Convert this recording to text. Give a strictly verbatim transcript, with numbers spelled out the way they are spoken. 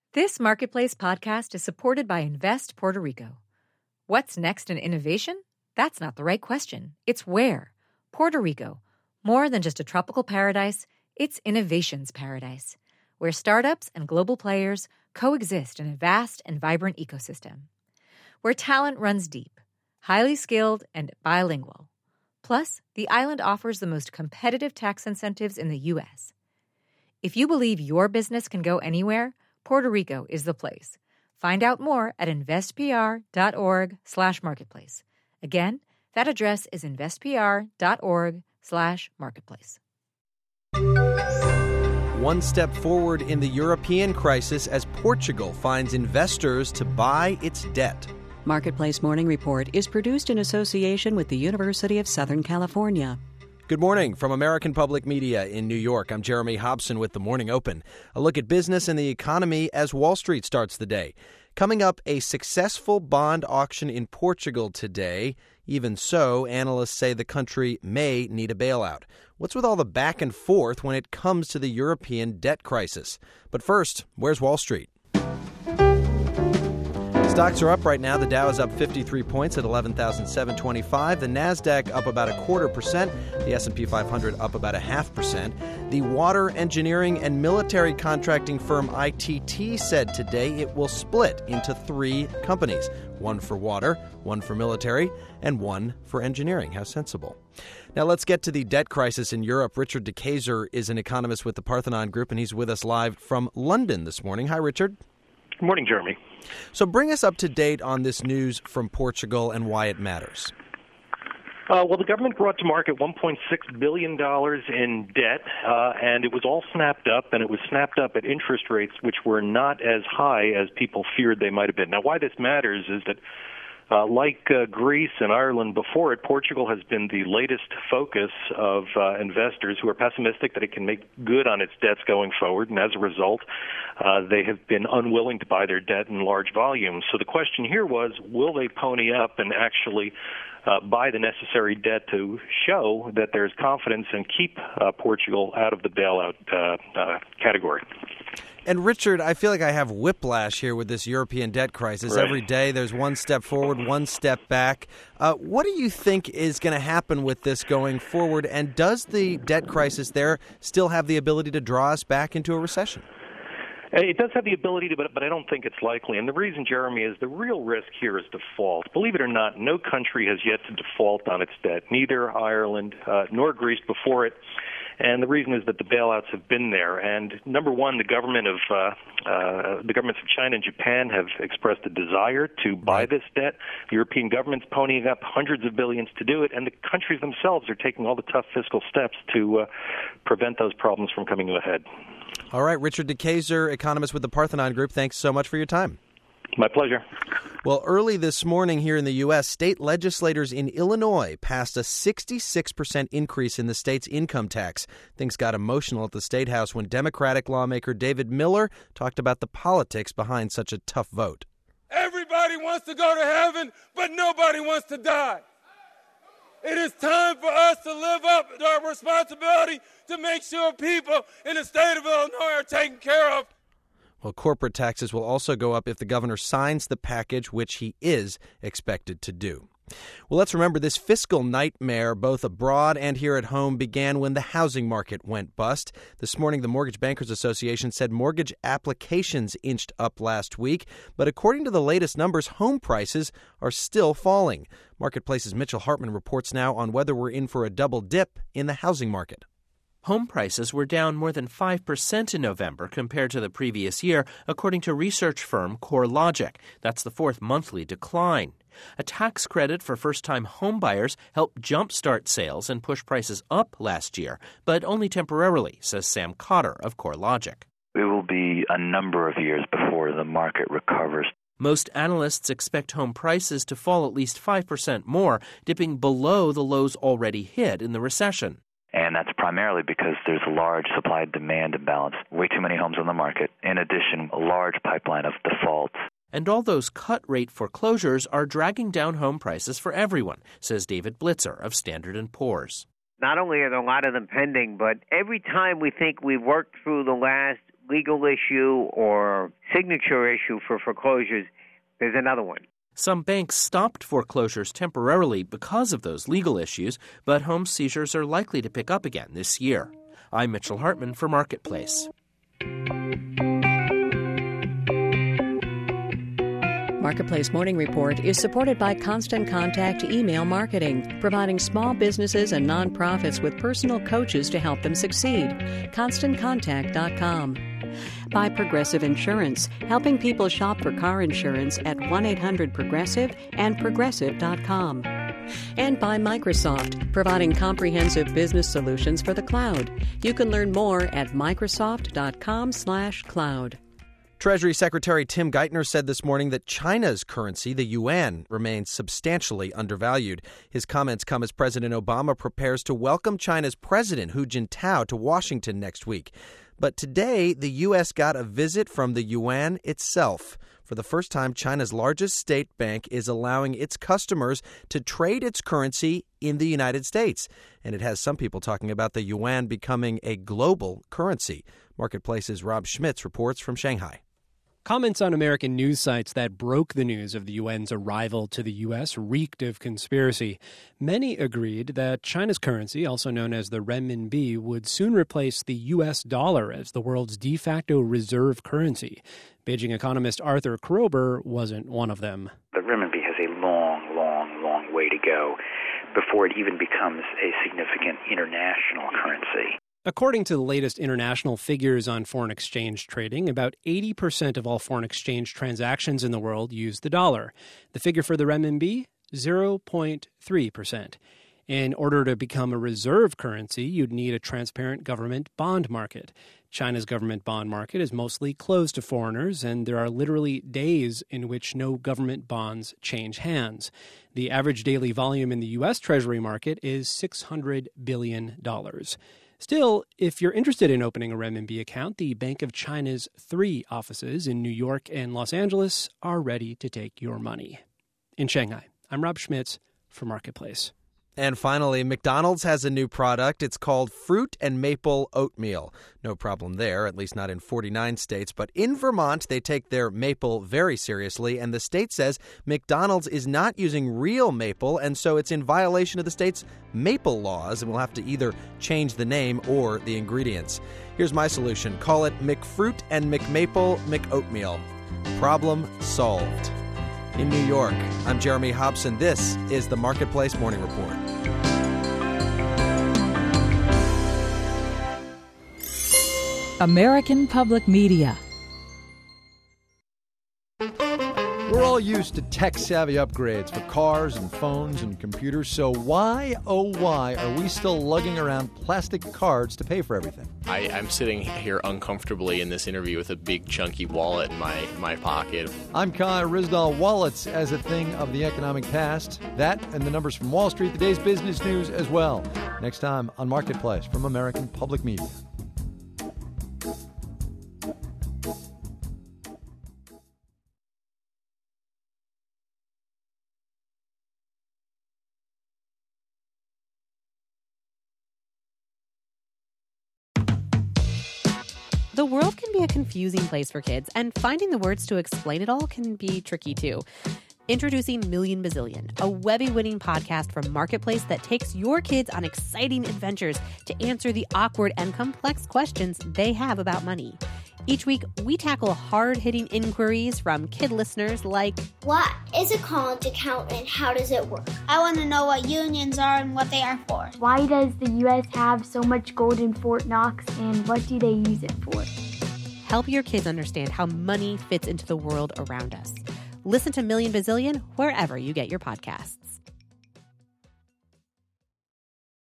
This Marketplace podcast is supported by Invest Puerto Rico. What's next in innovation? That's not the right question. It's where. Puerto Rico. More than just a tropical paradise, it's innovation's paradise, where startups and global players coexist in a vast and vibrant ecosystem. Where talent runs deep, highly skilled, and bilingual. Plus, the island offers the most competitive tax incentives in the U S. If you believe your business can go anywhere, Puerto Rico is the place. Find out more at investpr.org slash marketplace. Again, that address is investpr.org slash marketplace. One step forward in the European crisis as Portugal finds investors to buy its debt. Marketplace Morning Report is produced in association with the University of Southern California. Good morning from American Public Media in New York. I'm Jeremy Hobson with the Morning Open. A look at business and the economy as Wall Street starts the day. Coming up, a successful bond auction in Portugal today. Even so, analysts say the country may need a bailout. What's with all the back and forth when it comes to the European debt crisis? But first, where's Wall Street? Stocks are up right now. The Dow is up fifty-three points at eleven thousand seven hundred twenty-five. The Nasdaq up about a quarter percent. The S and P five hundred up about a half percent. The water engineering and military contracting firm I T T said today it will split into three companies. One for water, one for military, and one for engineering. How sensible. Now let's get to the debt crisis in Europe. Richard De Keyser is an economist with the Parthenon Group, and he's with us live from London this morning. Hi, Richard. Good morning, Jeremy. So bring us up to date on this news from Portugal and why it matters. Uh, well, the government brought to market one point six billion dollars in debt, uh, and it was all snapped up, and it was snapped up at interest rates which were not as high as people feared they might have been. Now, why this matters is that Uh, like uh, Greece and Ireland before it, Portugal has been the latest focus of uh, investors who are pessimistic that it can make good on its debts going forward, and as a result, uh, they have been unwilling to buy their debt in large volumes. So the question here was, will they pony up and actually uh, buy the necessary debt to show that there's confidence and keep uh, Portugal out of the bailout uh, uh, category? And Richard, I feel like I have whiplash here with this European debt crisis. Right. Every day there's one step forward, one step back. Uh, what do you think is going to happen with this going forward? And does the debt crisis there still have the ability to draw us back into a recession? It does have the ability to, but, but I don't think it's likely. And the reason, Jeremy, is the real risk here is default. Believe it or not, no country has yet to default on its debt, neither Ireland uh, nor Greece before it. And the reason is that the bailouts have been there. And number one, the government of uh, uh, the governments of China and Japan have expressed a desire to buy this debt. The European government's ponying up hundreds of billions to do it, and the countries themselves are taking all the tough fiscal steps to uh, prevent those problems from coming to a head. All right, Richard De Keyser, economist with the Parthenon Group. Thanks so much for your time. My pleasure. Well, early this morning here in the U S, state legislators in Illinois passed a sixty-six percent increase in the state's income tax. Things got emotional at the State House when Democratic lawmaker David Miller talked about the politics behind such a tough vote. Everybody wants to go to heaven, but nobody wants to die. It is time for us to live up to our responsibility to make sure people in the state of Illinois are taken care of. Well, corporate taxes will also go up if the governor signs the package, which he is expected to do. Well, let's remember this fiscal nightmare, both abroad and here at home, began when the housing market went bust. This morning, the Mortgage Bankers Association said mortgage applications inched up last week. But according to the latest numbers, home prices are still falling. Marketplace's Mitchell Hartman reports now on whether we're in for a double dip in the housing market. Home prices were down more than five percent in November compared to the previous year, according to research firm CoreLogic. That's the fourth monthly decline. A tax credit for first-time homebuyers helped jumpstart sales and push prices up last year, but only temporarily, says Sam Cotter of CoreLogic. It will be a number of years before the market recovers. Most analysts expect home prices to fall at least five percent more, dipping below the lows already hit in the recession. And that's primarily because there's a large supply-demand imbalance, way too many homes on the market. In addition, a large pipeline of defaults. And all those cut-rate foreclosures are dragging down home prices for everyone, says David Blitzer of Standard and Poor's. Not only are there a lot of them pending, but every time we think we've worked through the last legal issue or signature issue for foreclosures, there's another one. Some banks stopped foreclosures temporarily because of those legal issues, but home seizures are likely to pick up again this year. I'm Mitchell Hartman for Marketplace. Marketplace Morning Report is supported by Constant Contact Email Marketing, providing small businesses and nonprofits with personal coaches to help them succeed. constant contact dot com. By Progressive Insurance, helping people shop for car insurance at one eight hundred progressive and progressive dot com. And by Microsoft, providing comprehensive business solutions for the cloud. You can learn more at microsoft dot com slash cloud. Treasury Secretary Tim Geithner said this morning that China's currency, the yuan, remains substantially undervalued. His comments come as President Obama prepares to welcome China's president, Hu Jintao, to Washington next week. But today, the U S got a visit from the yuan itself. For the first time, China's largest state bank is allowing its customers to trade its currency in the United States. And it has some people talking about the yuan becoming a global currency. Marketplace's Rob Schmitz reports from Shanghai. Comments on American news sites that broke the news of the yuan's arrival to the U S reeked of conspiracy. Many agreed that China's currency, also known as the renminbi, would soon replace the U S dollar as the world's de facto reserve currency. Beijing economist Arthur Krober wasn't one of them. The renminbi has a long, long, long way to go before it even becomes a significant international currency. According to the latest international figures on foreign exchange trading, about eighty percent of all foreign exchange transactions in the world use the dollar. The figure for the renminbi, zero point three percent. In order to become a reserve currency, you'd need a transparent government bond market. China's government bond market is mostly closed to foreigners, and there are literally days in which no government bonds change hands. The average daily volume in the U S Treasury market is six hundred billion dollars. Still, if you're interested in opening a renminbi account, the Bank of China's three offices in New York and Los Angeles are ready to take your money. In Shanghai, I'm Rob Schmitz for Marketplace. And finally, McDonald's has a new product. It's called Fruit and Maple Oatmeal. No problem there, at least not in forty-nine states. But in Vermont, they take their maple very seriously, and the state says McDonald's is not using real maple, and so it's in violation of the state's maple laws, and will have to either change the name or the ingredients. Here's my solution. Call it McFruit and McMaple McOatmeal. Problem solved. In New York, I'm Jeremy Hobson. This is the Marketplace Morning Report. American Public Media. We're all used to tech-savvy upgrades for cars and phones and computers, so why, oh why, are we still lugging around plastic cards to pay for everything? I, I'm sitting here uncomfortably in this interview with a big chunky wallet in my, my pocket. I'm Kai Rizdal. Wallets as a thing of the economic past. That and the numbers from Wall Street, the day's business news as well. Next time on Marketplace from American Public Media. The world can be a confusing place for kids, and finding the words to explain it all can be tricky too. Introducing Million Bazillion, a Webby-winning podcast from Marketplace that takes your kids on exciting adventures to answer the awkward and complex questions they have about money. Each week, we tackle hard-hitting inquiries from kid listeners like, what is a college account and how does it work? I want to know what unions are and what they are for. Why does the U S have so much gold in Fort Knox and what do they use it for? Help your kids understand how money fits into the world around us. Listen to Million Bazillion wherever you get your podcasts.